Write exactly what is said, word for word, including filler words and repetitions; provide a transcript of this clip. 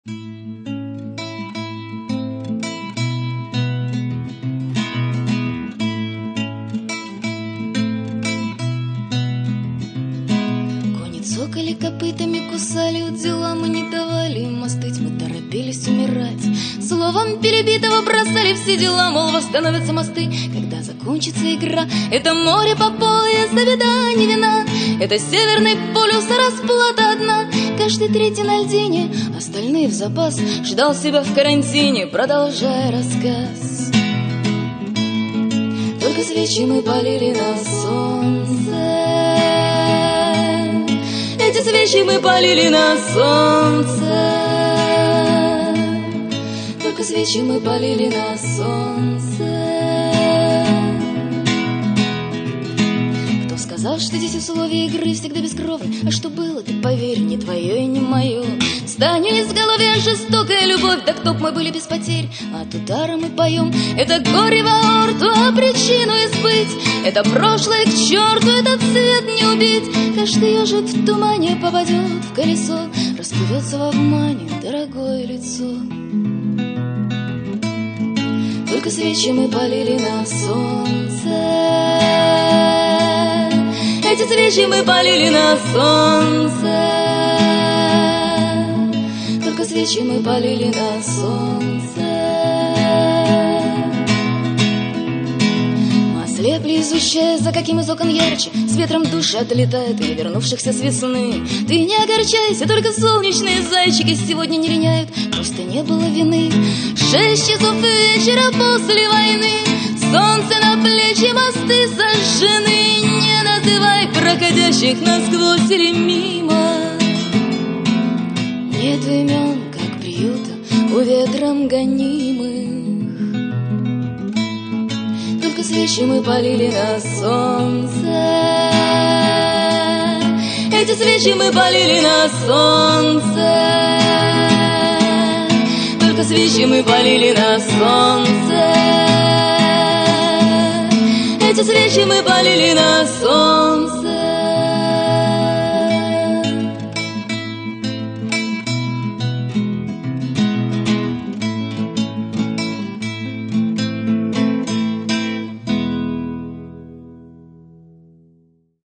Цокали копытами, кусали удила, мы не давали им остыть, мы торопились умирать. Словом перебитого бросали все дела, мол, восстановятся мосты, когда закончится игра. Это море по пояс, да беда, не вина, это северный полюс, расплата одна. Каждый третий на льдине, остальные в запас, ждал себя в карантине, продолжая рассказ. Только свечи мы полили на солнце, эти свечи мы полили на солнце, только свечи мы полили на солнце. Кто сказал, что здесь условия игры всегда бескровны? А что было, ты поверь, не твое и не мое. Станет изголовья жестокая любовь, да кто б мы были без потерь. От удара мы поем, это горе в аорту, а причину избыть. Это прошлое к черту, этот цвет не убить. Каждый ежик в тумане попадет в колесо, расплывется в обмане дорогое лицо. Только свечи мы полили на солнце, эти свечи мы полили на солнце, только свечи мы полили на солнце. Ослепли, изучая, за каким из окон ярче с ветром души отлетает и вернувшихся с весны. Ты не огорчайся, только солнечные зайчики сегодня не линяют, просто не было вины. Шесть часов вечера после войны, солнце на плечи, мосты сожжены. Не называй проходящих насквозь или мимо. Нет имен, как приюта у ветром гонимых. Только свечи мы полили на солнце, эти свечи мы полили на солнце, только свечи мы полили на солнце, эти свечи мы полили на солнце.